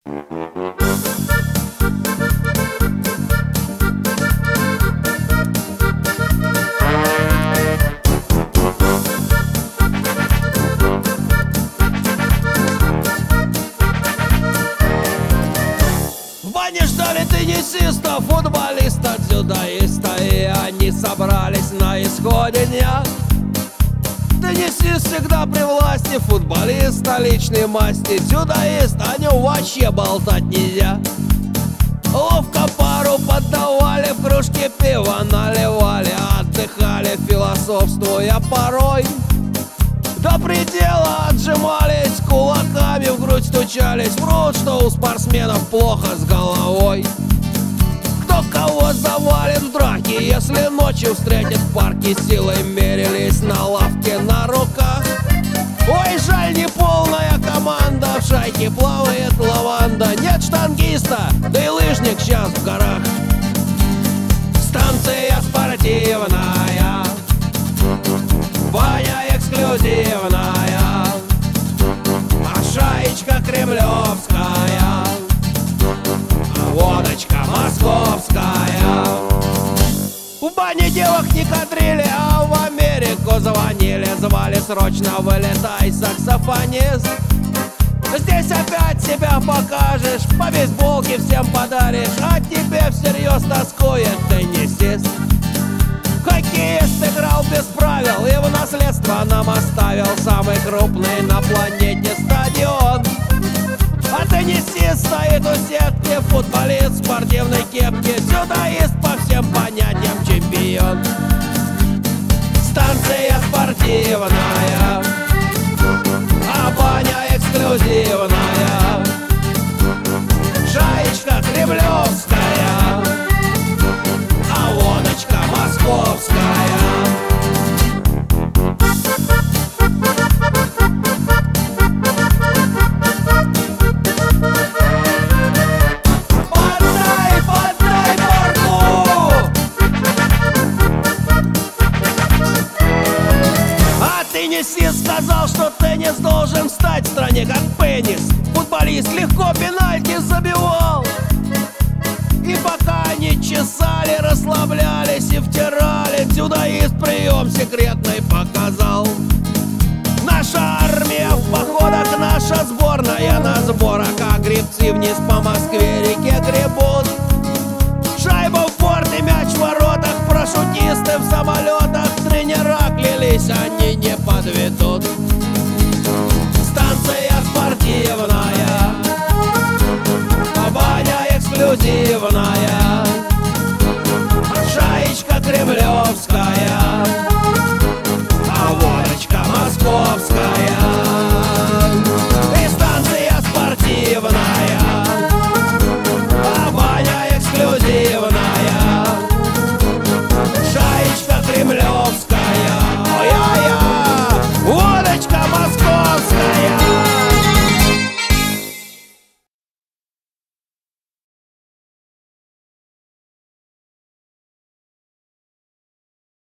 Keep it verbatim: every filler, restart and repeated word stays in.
В бане ждали теннисиста, футболиста, дзюдоиста, и они собрались на исходе дня. Теннисист всегда при власти, футболист столичной масти, дзюдоист, о нем вообще болтать нельзя. Ловко пару поддавали, в кружке пива наливали, отдыхали, философствуя порой. До предела отжимались, кулаками в грудь стучались, врут, что у спортсменов плохо с головой. Кто кого завалит в драке, если ночью встретит в парке, силой мерились на лавке на руках. Ой, жаль, не полная команда, в шайке плавает лаванда. Нет штангиста, да и лыжник сейчас в горах. Станция спортивная, баня эксклюзивная, а шаечка кремлевская, а водочка московская. В бане девок не кадрили, а в Америку звонили, звали срочно, вылетай, саксофонист. Здесь опять себя покажешь, по бейсболке всем подаришь, а тебе всерьез тоскует теннисист. Хоккеист играл без правил и в наследство нам оставил самый крупный на планете стадион. А теннисист стоит у сетки, футболист в спортивной кепке, дзюдоист по всем понятиям чемпион. Станция спортивная, а баня эксклюзивная, шаечка кремлевская, а водочка московская. Подай, подай порку! А теннисист сказал, что теннис должен стать в стране как пенис. Футболист легко пенальти забивал. И пока они чесали, расслаблялись и втирали, дзюдоист прием секретный показал. Наша армия в походах, наша сборная на сборах, а гребцы вниз по Москве-реке гребут. Шайба в борт и мяч в воротах, парашютисты в самолетах, тренера клялись, они не подведут. Станция спортивная,